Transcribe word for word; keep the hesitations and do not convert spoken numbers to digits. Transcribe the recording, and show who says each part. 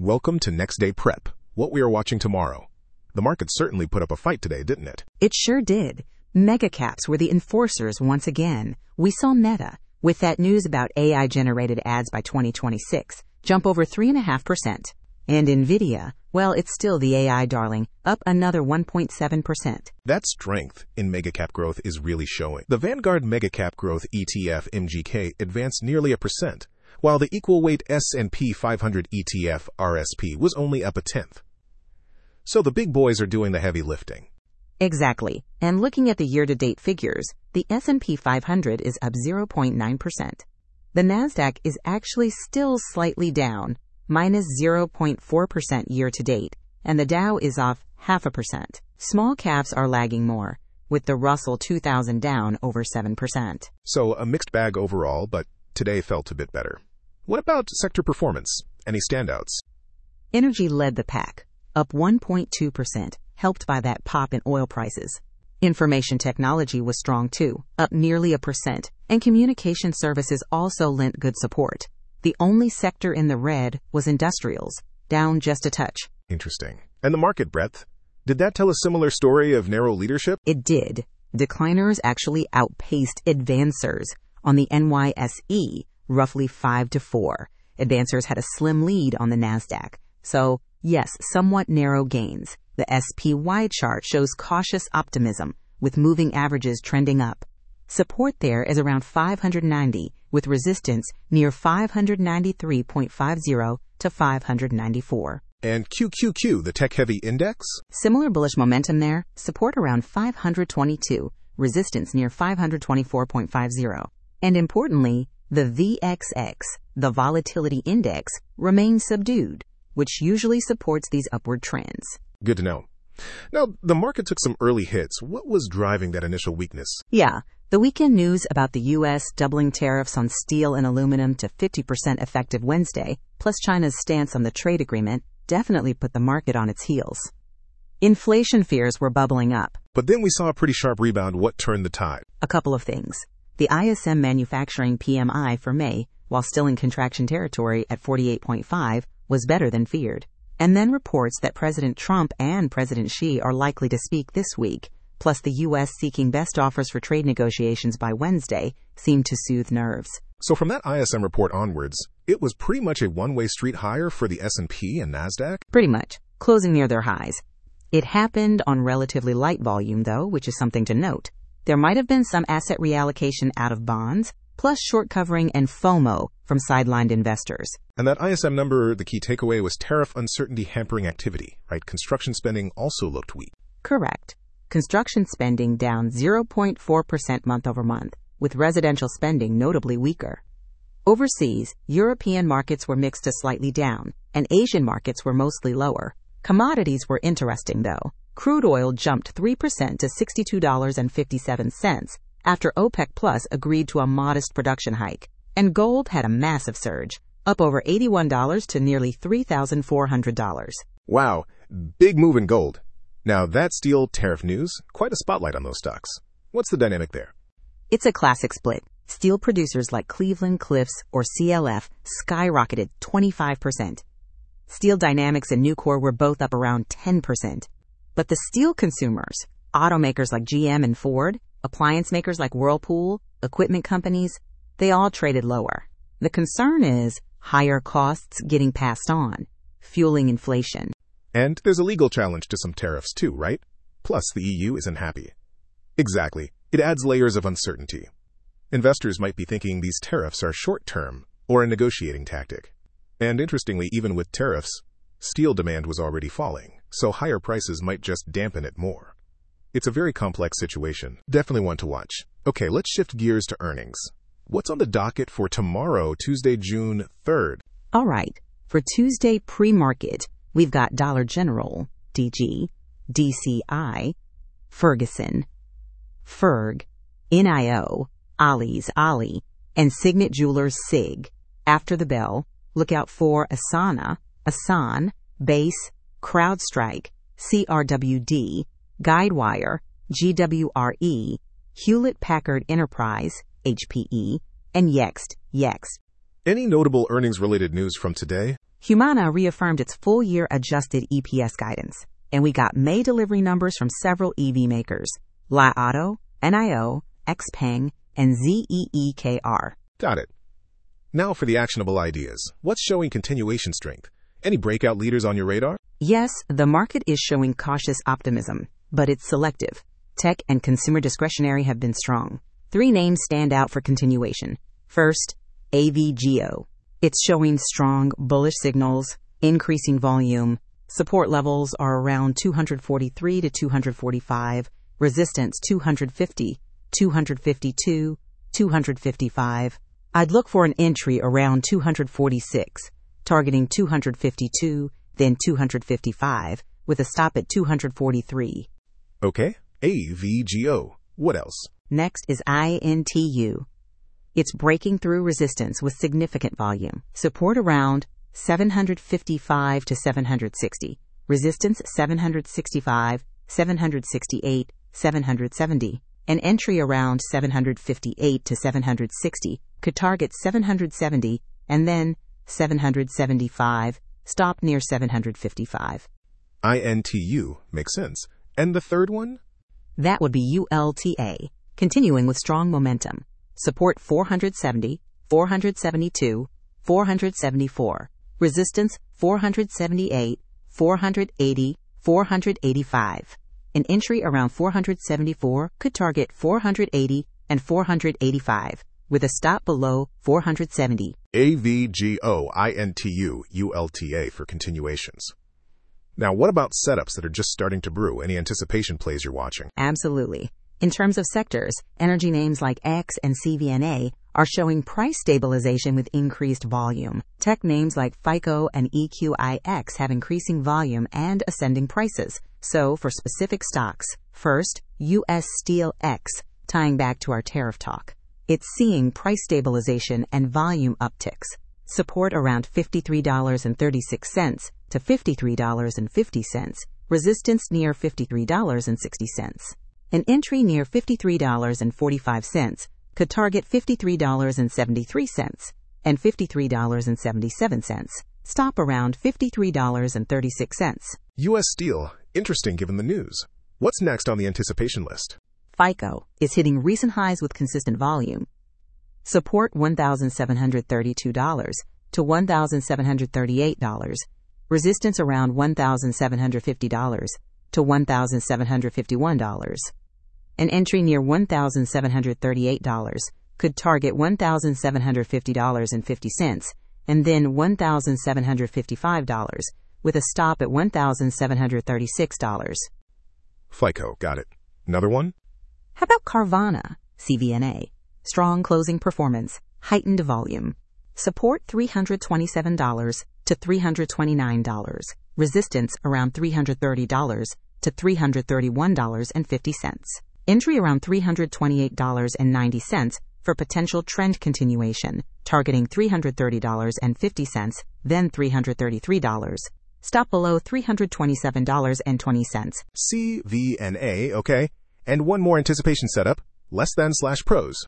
Speaker 1: Welcome to Next Day Prep, what we are watching tomorrow. The market certainly put up a fight today, didn't it?
Speaker 2: It sure did. Mega caps were the enforcers once again. We saw Meta, with that news about A I-generated ads by twenty twenty-six, jump over three point five percent. And NVIDIA, well, it's still the A I darling, up another one point seven percent.
Speaker 1: That strength in megacap growth is really showing. The Vanguard Megacap Growth E T F M G K advanced nearly a percent, while the equal weight S and P five hundred E T F R S P was only up a tenth. So the big boys are doing the heavy lifting.
Speaker 2: Exactly. And looking at the year-to-date figures, the S and P five hundred is up zero point nine percent. The NASDAQ is actually still slightly down, minus zero point four percent year-to-date, and the Dow is off half a percent. Small caps are lagging more, with the Russell two thousand down over seven percent.
Speaker 1: So a mixed bag overall, but today felt a bit better. What about sector performance? Any standouts?
Speaker 2: Energy led the pack, up one point two percent, helped by that pop in oil prices. Information technology was strong too, up nearly a percent, and communication services also lent good support. The only sector in the red was industrials, down just a touch.
Speaker 1: Interesting. And the market breadth? Did that tell a similar story of narrow leadership?
Speaker 2: It did. Decliners actually outpaced advancers on the N Y S E, roughly five to four. Advancers had a slim lead on the NASDAQ. So, yes, somewhat narrow gains. The S P Y chart shows cautious optimism, with moving averages trending up. Support there is around five hundred ninety, with resistance near five ninety-three point five zero to five ninety-four.
Speaker 1: And Q Q Q, the tech-heavy index?
Speaker 2: Similar bullish momentum there, support around five twenty-two, resistance near five twenty-four point five zero. And importantly, the V X X, the volatility index, remains subdued, which usually supports these upward trends.
Speaker 1: Good to know. Now, the market took some early hits. What was driving that initial weakness?
Speaker 2: Yeah, the weekend news about the U S doubling tariffs on steel and aluminum to fifty percent effective Wednesday, plus China's stance on the trade agreement, definitely put the market on its heels. Inflation fears were bubbling up.
Speaker 1: But then we saw a pretty sharp rebound. What turned the tide?
Speaker 2: A couple of things. The I S M manufacturing P M I for May, while still in contraction territory at forty-eight point five, was better than feared. And then reports that President Trump and President Xi are likely to speak this week, plus the U S seeking best offers for trade negotiations by Wednesday, seemed to soothe nerves.
Speaker 1: So from that I S M report onwards, it was pretty much a one-way street higher for the S and P and NASDAQ?
Speaker 2: Pretty much, closing near their highs. It happened on relatively light volume, though, which is something to note. There might have been some asset reallocation out of bonds, plus short covering and FOMO from sidelined investors.
Speaker 1: And that I S M number, the key takeaway was tariff uncertainty hampering activity, right? Construction spending also looked weak.
Speaker 2: Correct. Construction spending down zero point four percent month over month, with residential spending notably weaker. Overseas, European markets were mixed to slightly down, and Asian markets were mostly lower. Commodities were interesting, though. Crude oil jumped three percent to sixty-two dollars and fifty-seven cents after OPEC Plus agreed to a modest production hike. And gold had a massive surge, up over eighty-one dollars to nearly three thousand four hundred dollars.
Speaker 1: Wow, big move in gold. Now that steel tariff news, quite a spotlight on those stocks. What's the dynamic there?
Speaker 2: It's a classic split. Steel producers like Cleveland Cliffs or C L F skyrocketed twenty-five percent. Steel Dynamics and Nucor were both up around ten percent. But the steel consumers, automakers like G M and Ford, appliance makers like Whirlpool, equipment companies, they all traded lower. The concern is higher costs getting passed on, fueling inflation.
Speaker 1: And there's a legal challenge to some tariffs too, right? Plus, the E U isn't happy. Exactly. It adds layers of uncertainty. Investors might be thinking these tariffs are short-term or a negotiating tactic. And interestingly, even with tariffs, steel demand was already falling, so higher prices might just dampen it more. It's a very complex situation. Definitely one to watch. Okay, let's shift gears to earnings. What's on the docket for tomorrow, Tuesday, June third?
Speaker 2: All right. For Tuesday pre-market, we've got Dollar General, D G, D C I, Ferguson, Ferg, N I O, Ollie's Ollie, and Signet Jewelers Sig. After the bell, look out for Asana, Asan, Base, CrowdStrike, C R W D, Guidewire, G W R E, Hewlett-Packard Enterprise, H P E, and Yext, Yext.
Speaker 1: Any notable earnings-related news from today?
Speaker 2: Humana reaffirmed its full-year adjusted E P S guidance, and we got May delivery numbers from several E V makers: Li Auto, N I O, XPeng, and Z E E K R.
Speaker 1: Got it. Now for the actionable ideas. What's showing continuation strength? Any breakout leaders on your radar?
Speaker 2: Yes, the market is showing cautious optimism, but it's selective. Tech and consumer discretionary have been strong. Three names stand out for continuation. First, A V G O. It's showing strong bullish signals, increasing volume. Support levels are around two forty-three to two forty-five, resistance two fifty, two fifty-two, two fifty-five. I'd look for an entry around two forty-six, targeting two fifty-two, then two fifty-five, with a stop at two forty-three.
Speaker 1: Okay, A V G O. What else?
Speaker 2: Next is I N T U. It's breaking through resistance with significant volume. Support around seven fifty-five to seven sixty. Resistance seven sixty-five, seven sixty-eight, seven seventy. An entry around seven fifty-eight to seven sixty could target seven seventy and then seven seventy-five, stop near seven fifty-five.
Speaker 1: I N T U makes sense. And the third one?
Speaker 2: That would be U L T A, continuing with strong momentum. Support four seventy, four seventy-two, four seventy-four. Resistance four seventy-eight, four eighty, four eighty-five. An entry around four seventy-four could target four eighty and four eighty-five, with a stop below four seventy.
Speaker 1: A V G O I N T U U L T A for continuations. Now, what about setups that are just starting to brew? Any anticipation plays you're watching?
Speaker 2: Absolutely. In terms of sectors, energy names like X and C V N A are showing price stabilization with increased volume. Tech names like FICO and E Q I X have increasing volume and ascending prices. So, for specific stocks, first, U S Steel X, tying back to our tariff talk. It's seeing price stabilization and volume upticks. Support around fifty-three dollars and thirty-six cents to fifty-three dollars and fifty cents. Resistance near fifty-three dollars and sixty cents. An entry near fifty-three dollars and forty-five cents could target fifty-three dollars and seventy-three cents and fifty-three dollars and seventy-seven cents. Stop around fifty-three dollars and thirty-six cents.
Speaker 1: U S Steel, interesting given the news. What's next on the anticipation list?
Speaker 2: FICO is hitting recent highs with consistent volume. Support one thousand seven hundred thirty-two dollars to one thousand seven hundred thirty-eight dollars. Resistance around one thousand seven hundred fifty dollars to one thousand seven hundred fifty-one dollars. An entry near one thousand seven hundred thirty-eight dollars could target one thousand seven hundred fifty dollars and fifty cents and then one thousand seven hundred fifty-five dollars, with a stop at one thousand seven hundred thirty-six dollars.
Speaker 1: FICO, got it. Another one?
Speaker 2: How about Carvana, C V N A? Strong closing performance, heightened volume. Support three hundred twenty-seven dollars to three hundred twenty-nine dollars. Resistance around three hundred thirty dollars to three hundred thirty-one dollars and fifty cents. Entry around three hundred twenty-eight dollars and ninety cents for potential trend continuation, targeting three hundred thirty dollars and fifty cents, then three hundred thirty-three dollars. Stop below three hundred twenty-seven dollars and twenty cents.
Speaker 1: C V N A, okay. And one more anticipation setup, less than slash pros.